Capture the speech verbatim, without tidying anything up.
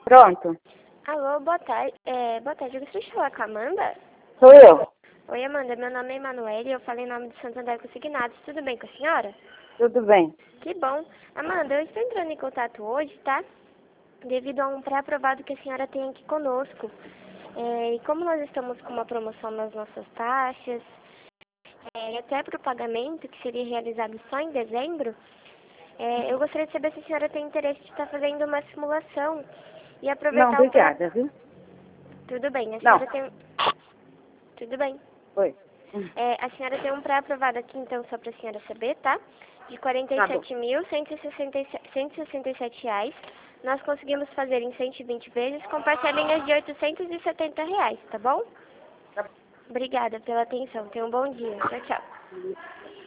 Pronto. Alô, boa tarde. É, boa tarde, eu gostaria de falar com a Amanda? Sou eu. Oi, Amanda, meu nome é Emanuele e eu falo em nome de Santander Consignados. Tudo bem com a senhora? Tudo bem. Que bom. Amanda, eu estou entrando em contato hoje, tá? Devido a um pré-aprovado que a senhora tem aqui conosco. É, e como nós estamos com uma promoção nas nossas taxas, é, e até para o pagamento, que seria realizado só em dezembro, é, eu gostaria de saber se a senhora tem interesse de estar fazendo uma simulação e Não, aproveitar o pré... obrigada, viu? Tudo bem, a Não. senhora tem... Tudo bem. Oi. É, a senhora tem um pré-aprovado aqui, então, só para a senhora saber, tá? De quarenta e Tá bom. sete mil cento e sessenta e sete reais. Nós conseguimos fazer em cento e vinte vezes com parcelinhas de oitocentos e setenta reais, tá bom? Tá Obrigada pela atenção. Tenha um bom dia. Tchau, tchau. bom.